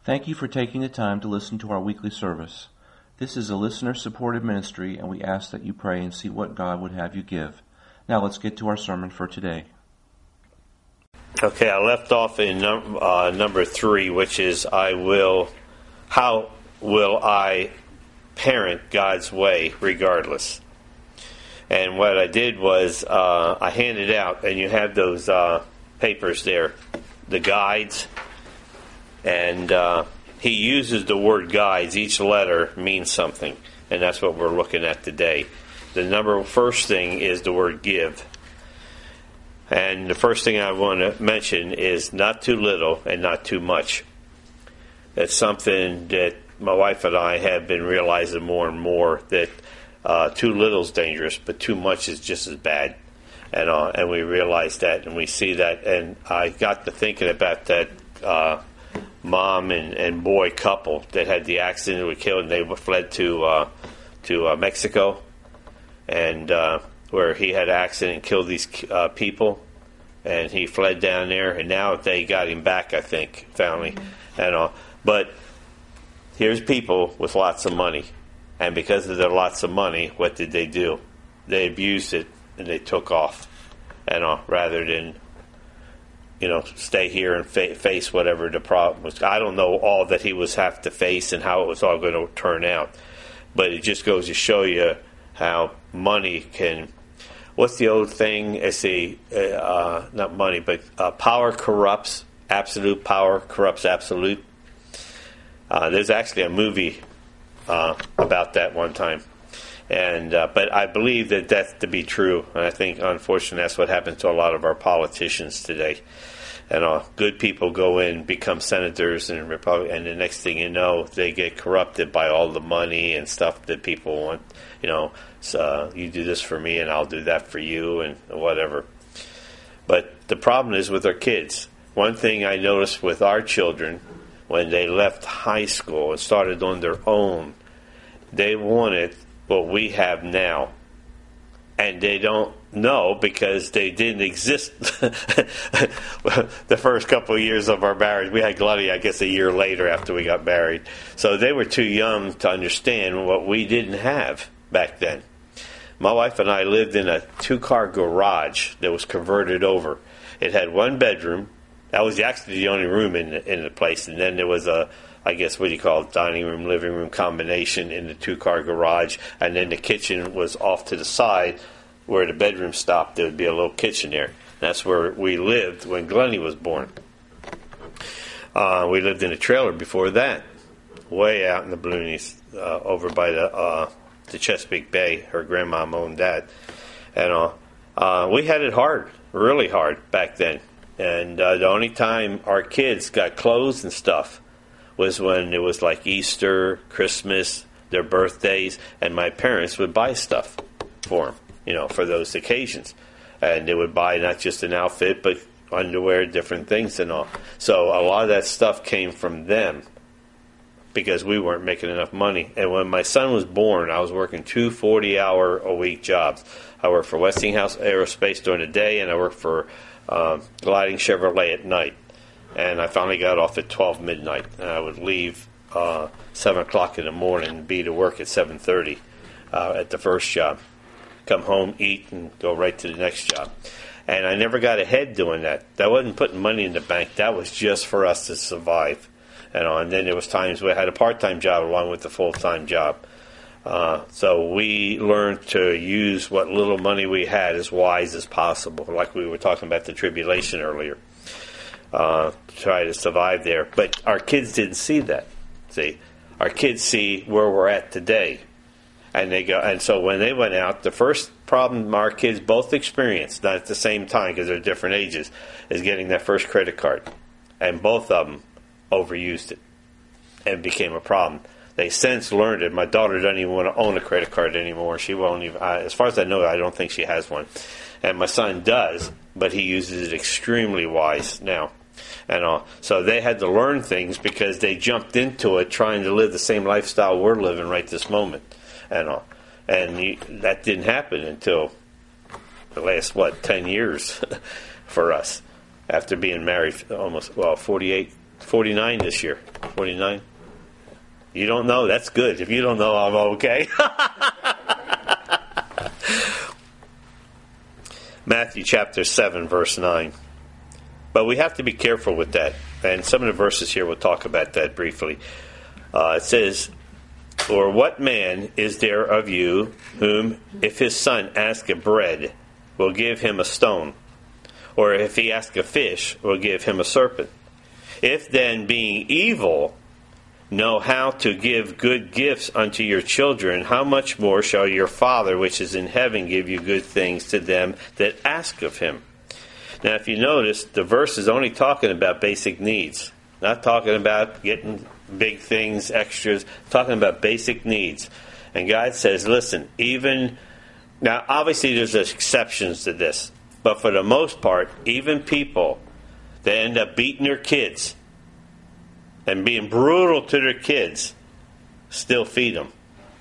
Thank you for taking the time to listen to our weekly service. This is a listener-supported ministry, and we ask that you pray and see what God would have you give. Now let's get to our sermon for today. Okay, I left off in number 3, which is how will I parent God's way regardless? And what I did was I handed out, and you have those papers there, the guides, and he uses the word guides. Each letter means something, and that's what we're looking at today. The first thing is the word give. And the first thing I want to mention is not too little and not too much. That's something that my wife and I have been realizing more and more, that too little is dangerous, but too much is just as bad. And we realize that, and we see that. And I got to thinking about that mom and boy couple that had the accident that was killed, and they fled to Mexico, and where he had an accident and killed these people, and he fled down there, and now they got him back, I think, finally. But here's people with lots of money, and because of their lots of money, what did they do? They abused it, and they took off, rather than stay here and face whatever the problem was. I don't know all that he was have to face and how it was all going to turn out, but it just goes to show you how money can. What's the old thing? It's not money, but power corrupts. Absolute power corrupts absolute. There's actually a movie about that one time. But I believe that that's to be true, and I think, unfortunately, that's what happens to a lot of our politicians today. And good people go in, become senators and Republicans, and the next thing you know, they get corrupted by all the money and stuff that people want. So you do this for me, and I'll do that for you, and whatever. But the problem is with our kids. One thing I noticed with our children, when they left high school and started on their own, they wanted what we have now, and they don't know because they didn't exist the first couple of years of our marriage. We had Glennie, I guess, a year later after we got married, so they were too young to understand what we didn't have back then. My wife and I lived in a 2-car garage that was converted over. It had 1 bedroom. That was actually the only room in the place, and then there was dining room, living room combination in the 2-car garage, and then the kitchen was off to the side where the bedroom stopped. There would be a little kitchen there. That's where we lived when Glennie was born. We lived in a trailer before that, way out in the Balloonies, over by the Chesapeake Bay. Her grandma owned that. And we had it hard, really hard back then. And the only time our kids got clothes and stuff was when it was like Easter, Christmas, their birthdays, and my parents would buy stuff for them, for those occasions. And they would buy not just an outfit, but underwear, different things and all. So a lot of that stuff came from them because we weren't making enough money. And when my son was born, I was working 2 40-hour-a-week jobs. I worked for Westinghouse Aerospace during the day, and I worked for Gliding Chevrolet at night. And I finally got off at 12 midnight, and I would leave 7 o'clock in the morning and be to work at 7:30 at the first job. Come home, eat, and go right to the next job. And I never got ahead doing that. That wasn't putting money in the bank. That was just for us to survive. And then there was times where I had a part-time job along with the full-time job. So we learned to use what little money we had as wise as possible, like we were talking about the tribulation earlier. Try to survive there. But our kids didn't see that. See, our kids see where we're at today. And they go, and so when they went out, the first problem our kids both experienced, not at the same time because they're different ages, is getting that first credit card. And both of them overused it and became a problem. They since learned it. My daughter doesn't even want to own a credit card anymore. She won't even, as far as I know, I don't think she has one. And my son does, but he uses it extremely wise now. And so they had to learn things because they jumped into it trying to live the same lifestyle we're living right this moment. And that didn't happen until the last, 10 years for us after being married almost, 48, 49 this year. 49. You don't know? That's good. If you don't know, I'm okay. Matthew chapter 7, verse 9. But we have to be careful with that. And some of the verses here, we'll talk about that briefly. It says, or what man is there of you whom, if his son ask a bread, will give him a stone? Or if he ask a fish, will give him a serpent? If then, being evil, know how to give good gifts unto your children, how much more shall your Father which is in heaven give you good things to them that ask of him? Now, if you notice, the verse is only talking about basic needs. Not talking about getting big things, extras. Talking about basic needs. And God says, listen, even... Now, obviously, there's exceptions to this. But for the most part, even people that end up beating their kids and being brutal to their kids still feed them.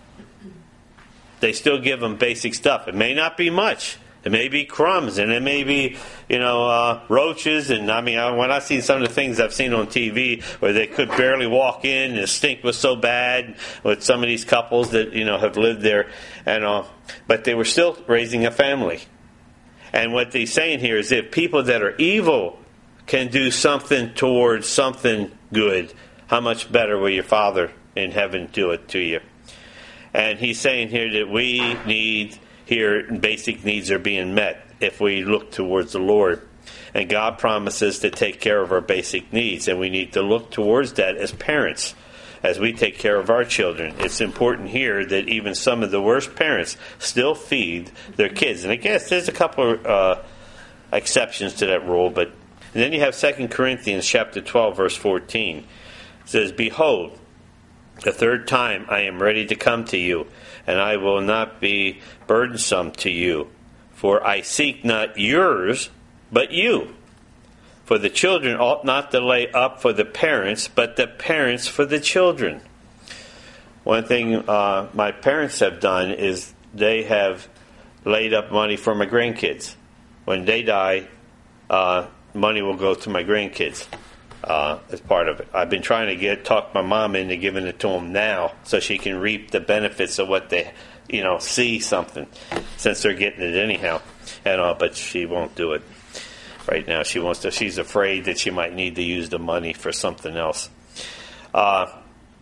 They still give them basic stuff. It may not be much. It may be crumbs, and it may be, roaches. And I mean, when I see some of the things I've seen on TV where they could barely walk in, and the stink was so bad with some of these couples that have lived there, and but they were still raising a family. And what he's saying here is, if people that are evil can do something towards something good, how much better will your Father in heaven do it to you? And he's saying here that we need. Here, basic needs are being met if we look towards the Lord. And God promises to take care of our basic needs. And we need to look towards that as parents, as we take care of our children. It's important here that even some of the worst parents still feed their kids. And I guess there's a couple of exceptions to that rule. But and then you have 2 Corinthians chapter 12, verse 14. It says, behold, the third time I am ready to come to you, and I will not be burdensome to you. For I seek not yours, but you. For the children ought not to lay up for the parents, but the parents for the children. One thing my parents have done is they have laid up money for my grandkids. When they die, money will go to my grandkids. As part of it. I've been trying to talk my mom into giving it to them now so she can reap the benefits of what they, see something, since they're getting it anyhow. And but she won't do it right now. She wants to. She's afraid that she might need to use the money for something else. But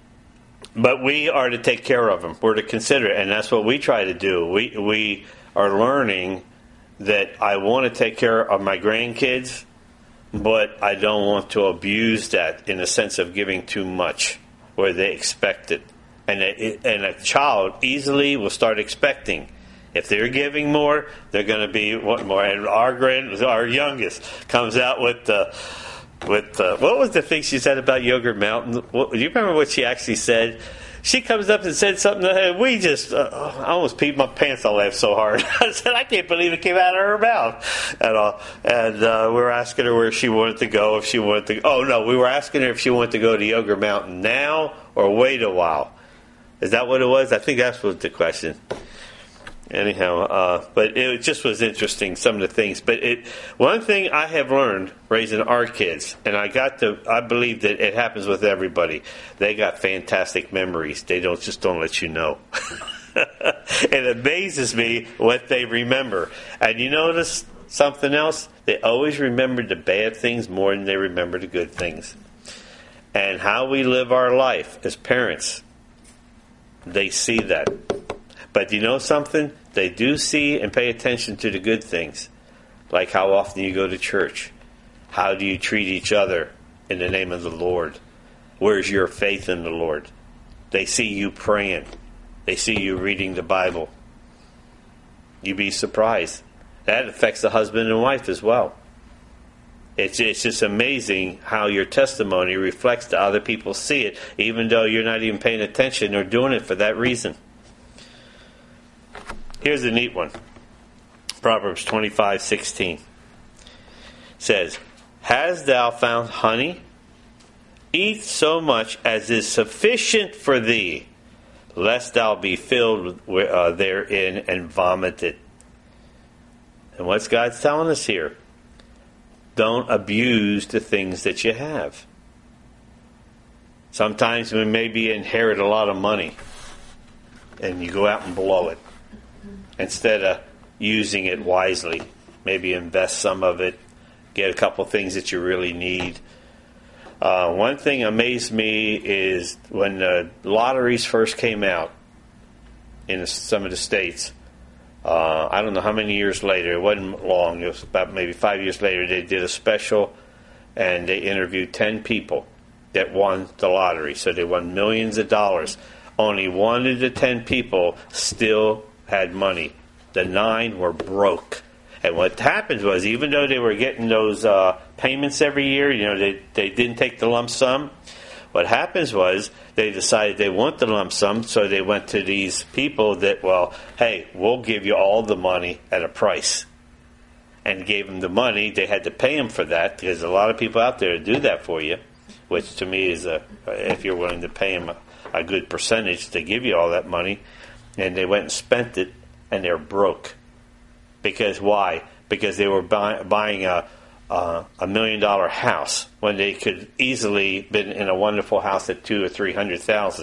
we are to take care of them. We're to consider it, and that's what we try to do. We are learning that I want to take care of my grandkids, but I don't want to abuse that in the sense of giving too much where they expect it. And a child easily will start expecting. If they're giving more, they're going to be what more. And our youngest comes out with what was the thing she said about Yogurt Mountain? Do you remember what she actually said? She comes up and said something that we just, I almost peed my pants. I laughed so hard. I said, I can't believe it came out of her mouth. And we were asking her where she wanted to go, if she wanted to, we were asking her if she wanted to go to Yogurt Mountain now or wait a while. Is that what it was? I think that was the question. Anyhow, but it just was interesting, some of the things. But one thing I have learned raising our kids, and I believe that it happens with everybody. They got fantastic memories. They don't let you know. It amazes me what they remember. And you notice something else? They always remember the bad things more than they remember the good things. And how we live our life as parents, they see that. But you know something? They do see and pay attention to the good things. Like how often you go to church. How do you treat each other in the name of the Lord? Where's your faith in the Lord? They see you praying. They see you reading the Bible. You'd be surprised. That affects the husband and wife as well. It's just amazing how your testimony reflects to other people see it, even though you're not even paying attention or doing it for that reason. Here's a neat one. Proverbs 25:16 says, "Hast thou found honey? Eat so much as is sufficient for thee, lest thou be filled therein and vomited." And what's God telling us here? Don't abuse the things that you have. Sometimes we maybe inherit a lot of money and you go out and blow it instead of using it wisely. Maybe invest some of it, get a couple things that you really need. One thing amazed me is when the lotteries first came out in some of the states, I don't know how many years later, it wasn't long, it was about maybe 5 years later, they did a special and they interviewed 10 people that won the lottery. So they won millions of dollars. Only 1 of the 10 people still had money. The 9 were broke. And what happened was, even though they were getting those payments every year, they didn't take the lump sum. What happens was they decided they want the lump sum, so they went to these people that, well, hey, we'll give you all the money at a price. And gave them the money. They had to pay them for that, because there's a lot of people out there to do that for you, which to me is, if you're willing to pay them a good percentage to give you all that money. And they went and spent it, and they're broke. Because why? Because they were buying a $1 million house when they could easily been in a wonderful house at $200,000 or $300,000.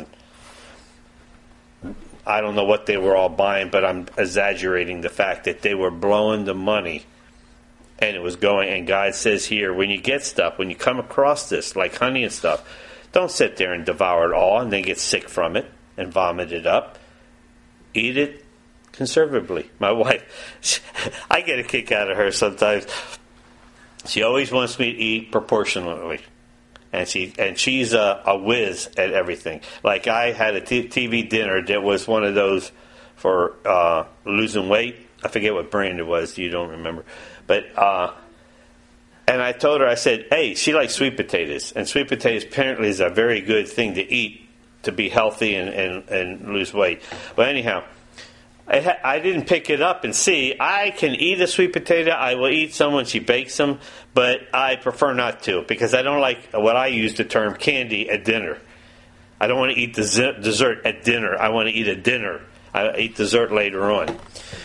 I don't know what they were all buying, but I'm exaggerating the fact that they were blowing the money, and it was going. And God says here, when you get stuff, when you come across this, like honey and stuff, don't sit there and devour it all and then get sick from it and vomit it up. Eat it conservatively. My wife, I get a kick out of her sometimes. She always wants me to eat proportionately, and she's a whiz at everything. Like I had a TV dinner that was one of those for losing weight. I forget what brand it was. You don't remember, but and I told her, I said, hey, she likes sweet potatoes, and sweet potatoes apparently is a very good thing to eat to be healthy and lose weight. But anyhow, I didn't pick it up and see. I can eat a sweet potato. I will eat some when she bakes them, but I prefer not to, because I don't like what I use the term candy at dinner. I don't want to eat dessert at dinner. I want to eat a dinner. I eat dessert later on.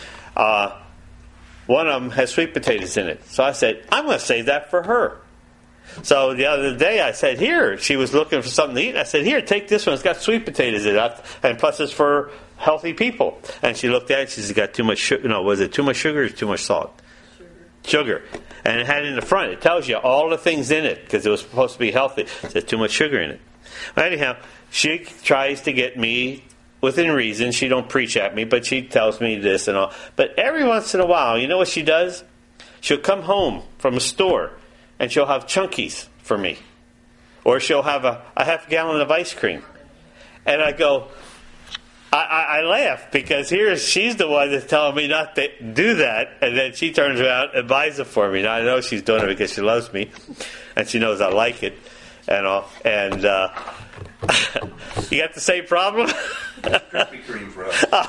One of them has sweet potatoes in it. So I said, I'm going to save that for her. So the other day I said, here, she was looking for something to eat. I said, here, take this one. It's got sweet potatoes in it. And plus it's for healthy people. And she looked at it. She said, got too much sugar. No, was it too much sugar or too much salt? Sugar. And it had it in the front. It tells you all the things in it, because it was supposed to be healthy. It said too much sugar in it. But anyhow, she tries to get me, within reason. She don't preach at me, but she tells me this and all. But every once in a while, you know what she does? She'll come home from a store, and she'll have Chunkies for me. Or she'll have a half gallon of ice cream. And I go, I laugh, because she's the one that's telling me not to do that, and then she turns around and buys it for me. Now I know she's doing it because she loves me, and she knows I like it, and all. And you got the same problem? Krispy Kreme for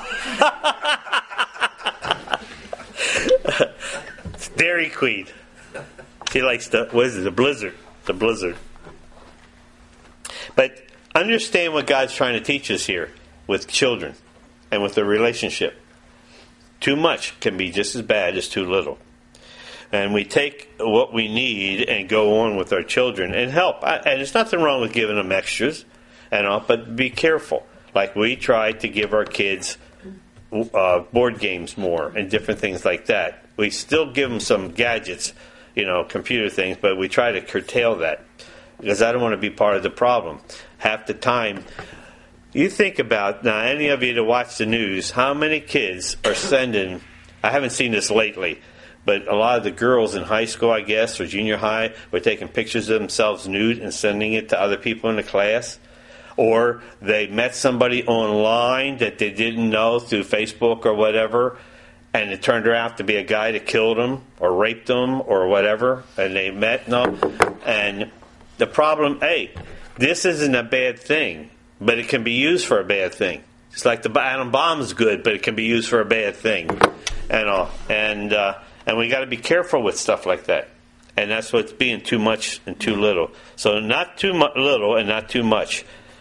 us. Dairy Queen. She likes the Blizzard. The Blizzard. But understand what God's trying to teach us here with children and with the relationship. Too much can be just as bad as too little. And we take what we need and go on with our children and help. And there's nothing wrong with giving them extras and all, but be careful. Like we try to give our kids board games more and different things like that. We still give them some gadgets, computer things, but we try to curtail that, because I don't want to be part of the problem. Half the time, you think about, now any of you that watch the news, how many kids are sending, I haven't seen this lately, but a lot of the girls in high school, I guess, or junior high, were taking pictures of themselves nude and sending it to other people in the class. Or they met somebody online that they didn't know through Facebook or whatever, and it turned out to be a guy that killed them or raped them or whatever, and they met. And the problem, this isn't a bad thing, but it can be used for a bad thing. It's like the atom bomb is good, but it can be used for a bad thing, and all. And we got to be careful with stuff like that. And that's what's being too much and too little. So not too little and not too much.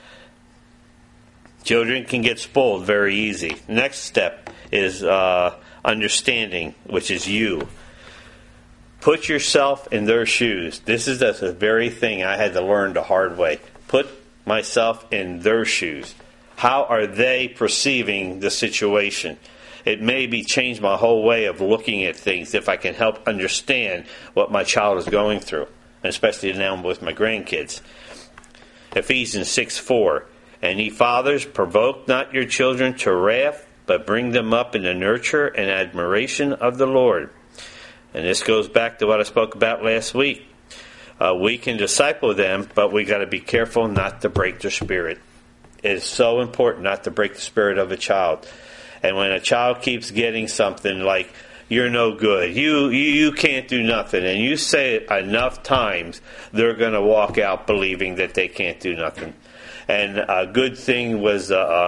Children can get spoiled very easy. Next step is understanding, which is you. Put yourself in their shoes. This is the very thing I had to learn the hard way. Put myself in their shoes. How are they perceiving the situation? It maybe change my whole way of looking at things if I can help understand what my child is going through, and especially now with my grandkids. Ephesians 6:4, and ye fathers, provoke not your children to wrath, but bring them up in the nurture and admiration of the Lord. And this goes back to what I spoke about last week. We can disciple them, but we got to be careful not to break their spirit. It is so important not to break the spirit of a child. And when a child keeps getting something like, you're no good, you can't do nothing, and you say it enough times, they're going to walk out believing that they can't do nothing. And a good thing was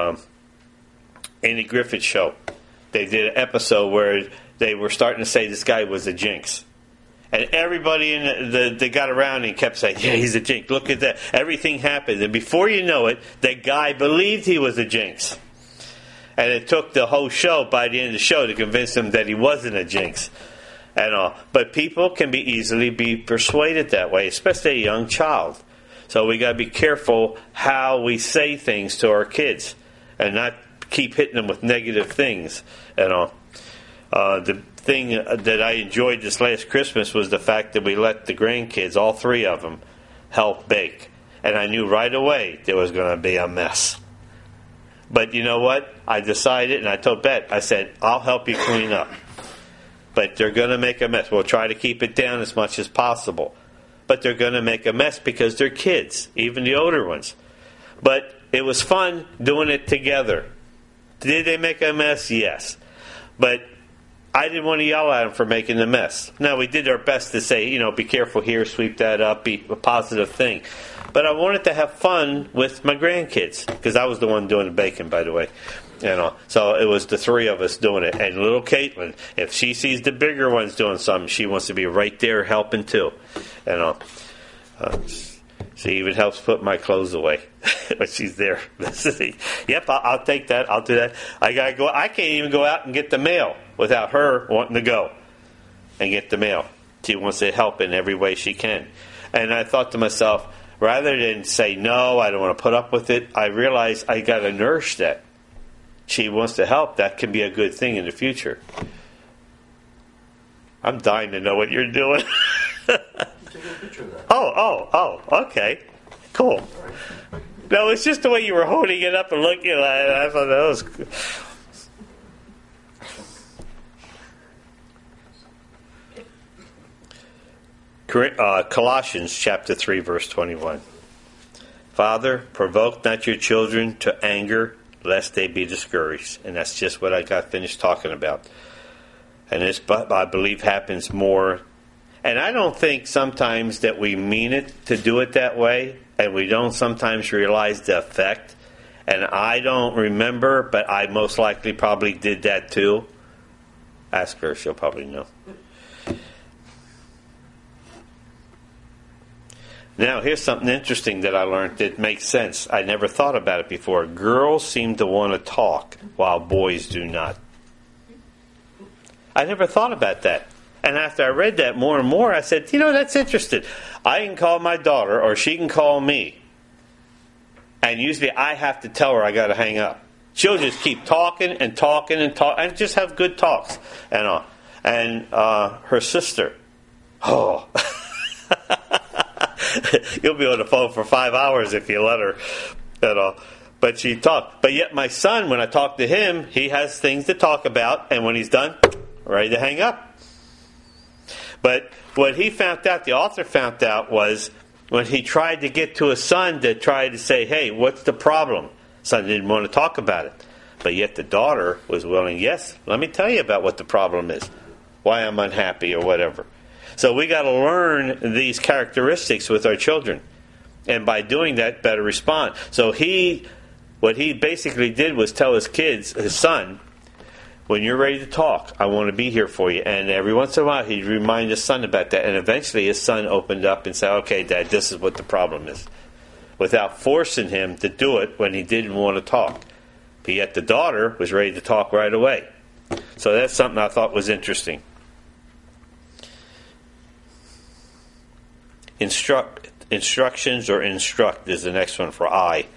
Andy Griffith show. They did an episode where they were starting to say this guy was a jinx. And everybody that got around and kept saying, yeah, he's a jinx. Look at that. Everything happened. And before you know it, that guy believed he was a jinx. And it took the whole show, by the end of the show, to convince him that he wasn't a jinx. And all. But people can easily be persuaded that way, especially a young child. So we got to be careful how we say things to our kids and not keep hitting them with negative things and all. The thing that I enjoyed this last Christmas was the fact that we let the grandkids, all three of them, help bake. And I knew right away there was going to be a mess. But you know what? I decided, and I told Bet, I said, I'll help you clean up. But they're going to make a mess. We'll try to keep it down as much as possible. But they're going to make a mess because they're kids, even the older ones. But it was fun doing it together. Did they make a mess? Yes. But I didn't want to yell at them for making the mess. Now, we did our best to say, be careful here, sweep that up, be a positive thing. But I wanted to have fun with my grandkids, because I was the one doing the baking, by the way. So it was the three of us doing it. And little Caitlin, if she sees the bigger ones doing something, she wants to be right there helping too. She even helps put my clothes away when she's there. Yep, I'll take that. I'll do that. I gotta go. I can't even go out and get the mail without her wanting to go and get the mail. She wants to help in every way she can. And I thought to myself, rather than say no, I don't want to put up with it, I realized I got to nourish that. She wants to help. That can be a good thing in the future. I'm dying to know what you're doing. Take a picture of that. Oh, okay. Cool. No, it's just the way you were holding it up and looking at it. I thought that was good. Colossians chapter 3, verse 21. Father, provoke not your children to anger, lest they be discouraged. And that's just what I got finished talking about. And this, I believe, happens more. And I don't think sometimes that we mean it to do it that way, and we don't sometimes realize the effect. And I don't remember, but I most likely probably did that too. Ask her, she'll probably know. Now, here's something interesting that I learned that makes sense. I never thought about it before. Girls seem to want to talk while boys do not. I never thought about that. And after I read that more and more, I said, that's interesting. I can call my daughter, or she can call me. And usually I have to tell her I got to hang up. She'll just keep talking and talking and talking, and just have good talks. And her sister, you'll be on the phone for 5 hours if you let her. But she talked. But yet my son, when I talk to him, he has things to talk about, and when he's done, ready to hang up. But what he found out, the author found out, was when he tried to get to his son to try to say, hey, what's the problem? Son didn't want to talk about it. But yet the daughter was willing, yes, let me tell you about what the problem is, why I'm unhappy or whatever. So we got to learn these characteristics with our children. And by doing that, better respond. So what he basically did was tell his kids, his son, when you're ready to talk, I want to be here for you. And every once in a while, he'd remind his son about that. And eventually his son opened up and said, okay, Dad, this is what the problem is. Without forcing him to do it when he didn't want to talk. But yet the daughter was ready to talk right away. So that's something I thought was interesting. Instructions or instruct is the next one for I.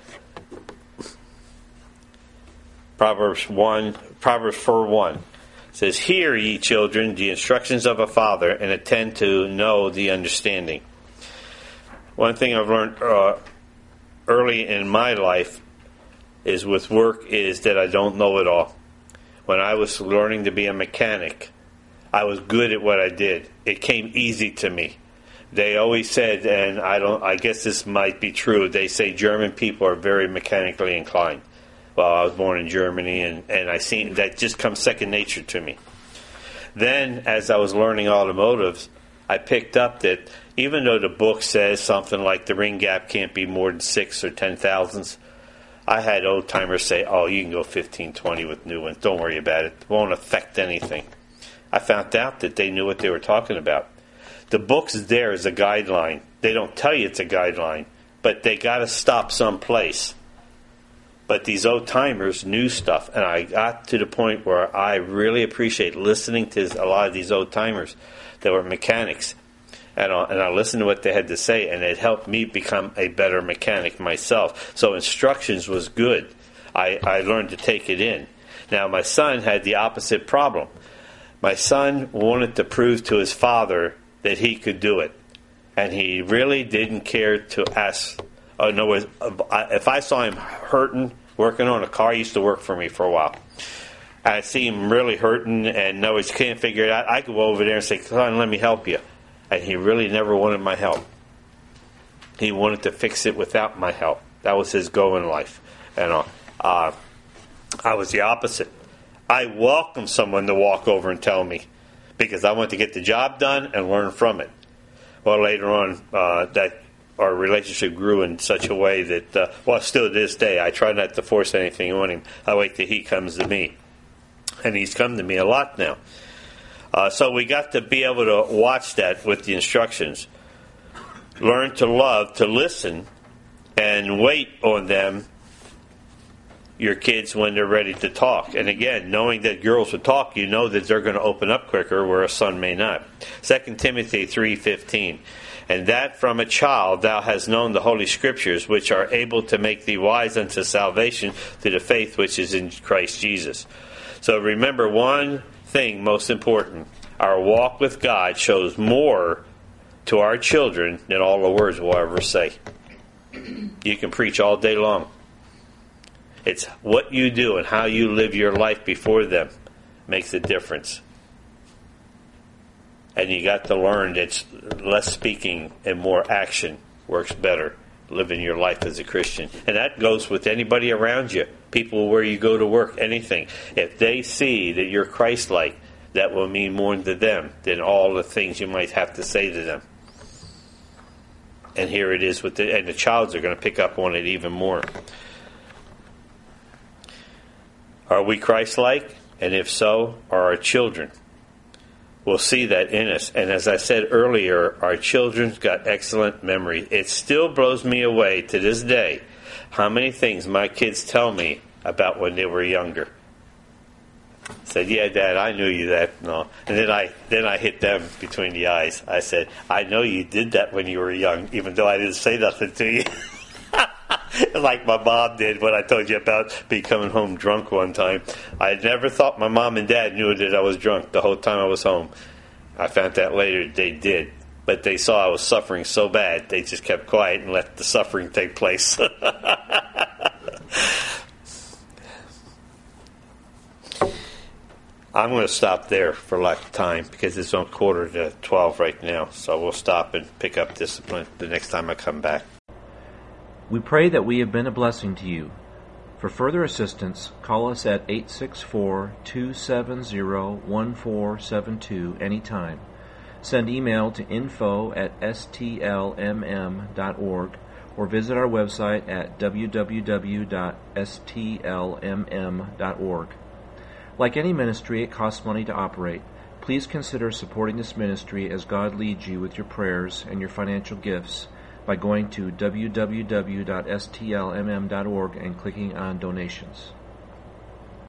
Proverbs 4:1 says, "Hear, ye children, the instructions of a father, and attend to know the understanding." One thing I've learned early in my life is with work is that I don't know it all. When I was learning to be a mechanic, I was good at what I did. It came easy to me. They always said, and I guess this might be true, they say German people are very mechanically inclined. Well, I was born in Germany, and I seen that just comes second nature to me. Then, as I was learning automotives, I picked up that even though the book says something like the ring gap can't be more than 6 or 10 thousandths, I had old timers say, "Oh, you can go 15, 20 with new ones. Don't worry about it. It won't affect anything." I found out that they knew what they were talking about. The book's there as a guideline. They don't tell you it's a guideline, but they got to stop someplace. But these old timers knew stuff, and I got to the point where I really appreciate listening to a lot of these old timers that were mechanics. And I listened to what they had to say, and it helped me become a better mechanic myself. So instructions was good. I learned to take it in. Now, my son had the opposite problem. My son wanted to prove to his father that he could do it. And he really didn't care to ask. In other words, if I saw him hurting, working on a car, he used to work for me for a while. I see him really hurting, and in other words, can't figure it out. I could go over there and say, "Son, let me help you." And he really never wanted my help. He wanted to fix it without my help. That was his goal in life. And I was the opposite. I welcomed someone to walk over and tell me, because I wanted to get the job done and learn from it. Well, later on, that our relationship grew in such a way that, still to this day, I try not to force anything on him. I wait till he comes to me. And he's come to me a lot now. So we got to be able to watch that with the instructions. Learn to love, to listen, and wait on them, your kids, when they're ready to talk. And again, knowing that girls will talk, you know that they're going to open up quicker, where a son may not. 2 Timothy 3:15. "And that from a child thou hast known the Holy Scriptures, which are able to make thee wise unto salvation through the faith which is in Christ Jesus." So remember one thing most important. Our walk with God shows more to our children than all the words we'll ever say. You can preach all day long. It's what you do and how you live your life before them makes a difference. And you got to learn that less speaking and more action works better, living your life as a Christian. And that goes with anybody around you, people where you go to work, anything. If they see that you're Christ-like, that will mean more to them than all the things you might have to say to them. And here it is and the childs are going to pick up on it even more. Are we Christ-like? And if so, are our children? We'll see that in us. And as I said earlier, our children's got excellent memory. It still blows me away to this day how many things my kids tell me about when they were younger. I said, "Yeah, Dad, I knew you that." No. And then I hit them between the eyes. I said, "I know you did that when you were young, even though I didn't say nothing to you." Like my mom did when I told you about me coming home drunk one time. I never thought my mom and dad knew that I was drunk the whole time I was home. I found out later they did. But they saw I was suffering so bad, they just kept quiet and let the suffering take place. I'm going to stop there for lack of time because it's on 11:45 right now. So we'll stop and pick up discipline the next time I come back. We pray that we have been a blessing to you. For further assistance, call us at 864-270-1472 anytime. Send email to info@stlmm.org or visit our website at www.stlmm.org. Like any ministry, it costs money to operate. Please consider supporting this ministry as God leads you with your prayers and your financial gifts by going to www.stlmm.org and clicking on donations.